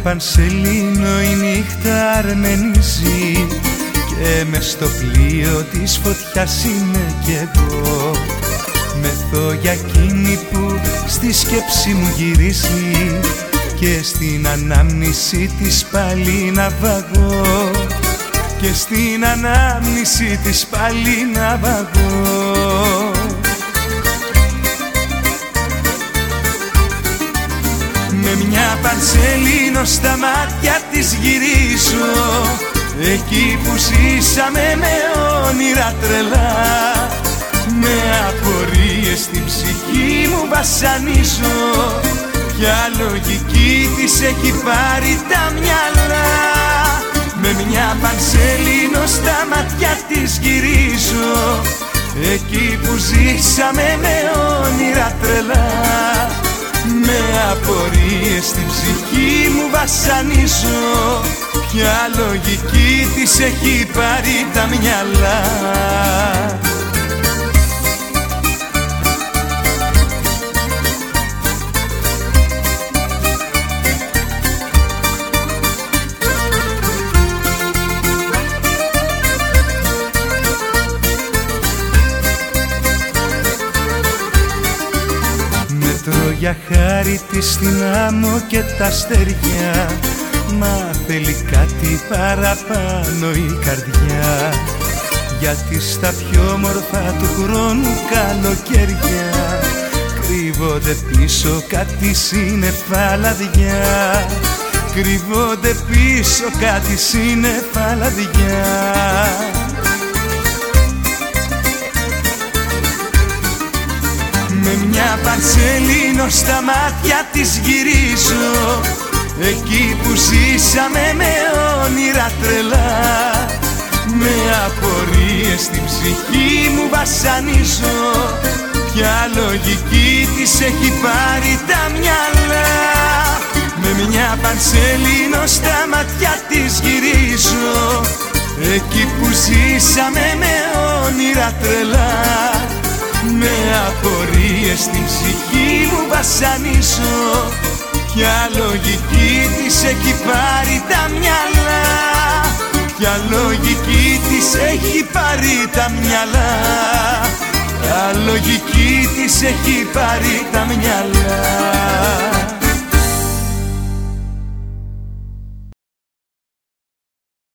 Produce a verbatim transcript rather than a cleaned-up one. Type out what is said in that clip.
πανσελίνο η νύχτα αρμενίζει και μες στο πλοίο της φωτιάς είμαι κι εγώ. Μεθώ για εκείνη που στη σκέψη μου γυρίζει και στην ανάμνηση της πάλι να βαγώ, και στην ανάμνηση της πάλι να βαγώ. Με μια πανσελίνο στα μάτια της γυρίζω, εκεί που ζήσαμε με όνειρα τρελά. Με απορίες στην ψυχή μου βασανίζω, ποια λογική της έχει πάρει τα μυαλά. Με μια πανσελίνο στα μάτια της γυρίζω, εκεί που ζήσαμε με όνειρα τρελά. Με απορίες στην ψυχή μου βασανίζω, ποια λογική της έχει πάρει τα μυαλά. Για χάρη της στην άμμο και τα αστέρια, μα θέλει κάτι παραπάνω η καρδιά. Γιατί στα πιο όμορφα του χρόνου καλοκαίρια κρύβονται πίσω κάτι σύννεφα λαδιά. Κρύβονται πίσω κάτι σύννεφα λαδιά. Με μια πανσελίνο στα μάτια της γυρίζω, εκεί που ζήσαμε με όνειρα τρελά. Με απορίες στην ψυχή μου βασανίζω, ποια λογική της έχει πάρει τα μυαλά. Με μια πανσελίνο στα μάτια της γυρίζω, εκεί που ζήσαμε με όνειρα τρελά. Με απορίες στην ψυχή μου βασανίζω, ποια λογική της έχει πάρει τα μυαλά. Ποια λογική της έχει πάρει τα μυαλά. Ποια λογική της έχει πάρει τα μυαλά.